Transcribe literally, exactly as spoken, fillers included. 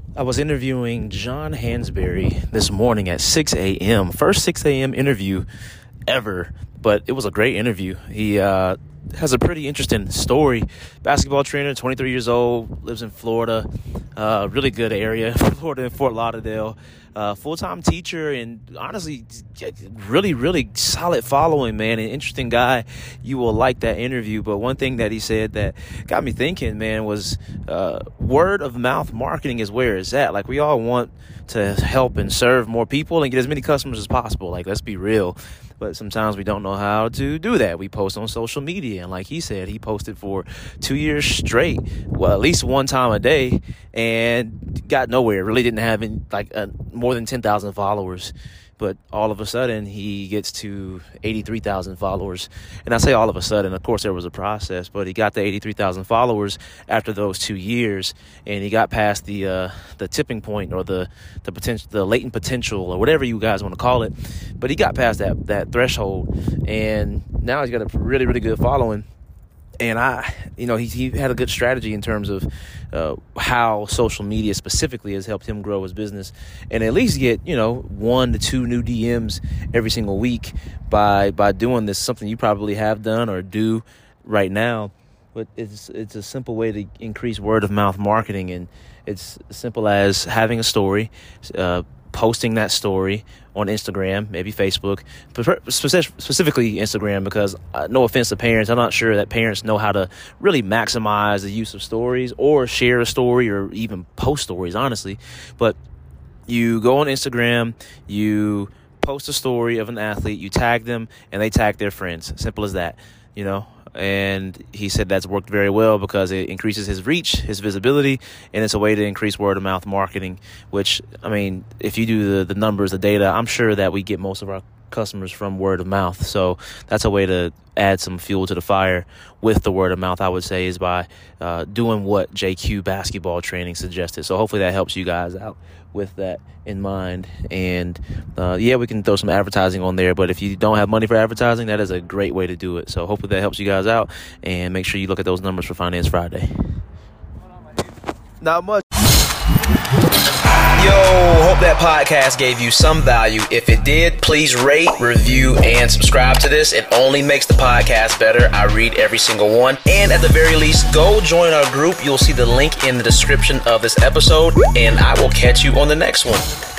I was interviewing John Hansberry this morning at six a.m. First six a.m. interview ever, but it was a great interview. He uh, has a pretty interesting story. Basketball trainer, twenty-three years old, lives in Florida, uh, really good area, Florida and Fort Lauderdale. Uh, full-time teacher and honestly, really, really solid following, man. An interesting guy. You will like that interview. But one thing that he said that got me thinking, man, was uh, word of mouth marketing is where it's at. Like, we all want to help and serve more people and get as many customers as possible. Like, let's be real. But sometimes we don't know how to do that. We post on social media. And like he said, he posted for two years straight, well, at least one time a day, and got nowhere. Really didn't have any, like uh, more than ten thousand followers. But all of a sudden, he gets to eighty-three thousand followers. And I say all of a sudden, of course, there was a process, but he got to eighty-three thousand followers after those two years, and he got past the uh, the tipping point or the the potential, the latent potential, or whatever you guys want to call it. But he got past that that threshold, and now he's got a really, really good following. And I, you know, he he had a good strategy in terms of uh, how social media specifically has helped him grow his business and at least get, you know, one to two new D Ms every single week by by doing this, something you probably have done or do right now. But it's it's a simple way to increase word of mouth marketing, and it's as simple as having a story, uh, posting that story on Instagram, maybe Facebook, specifically Instagram, because uh, no offense to parents, I'm not sure that parents know how to really maximize the use of stories or share a story or even post stories, honestly. But you go on Instagram, you post a story of an athlete, you tag them, and they tag their friends. Simple as that, you know. And he said that's worked very well because it increases his reach, his visibility, and it's a way to increase word of mouth marketing, which, I mean, if you do the, the numbers, the data, I'm sure that we get most of our customers from word of mouth. So that's a way to add some fuel to the fire with the word of mouth, I would say, is by uh, doing what J Q basketball training suggested. So hopefully that helps you guys out with that in mind. And uh, yeah, we can throw some advertising on there, but if you don't have money for advertising, that is a great way to do it. So hopefully that helps you guys out, and make sure you look at those numbers for Finance Friday. Not much. Yo, hope that podcast gave you some value. If it did, please rate, review, and subscribe to this. It only makes the podcast better. I read every single one. And at the very least, go join our group. You'll see the link in the description of this episode, and I will catch you on the next one.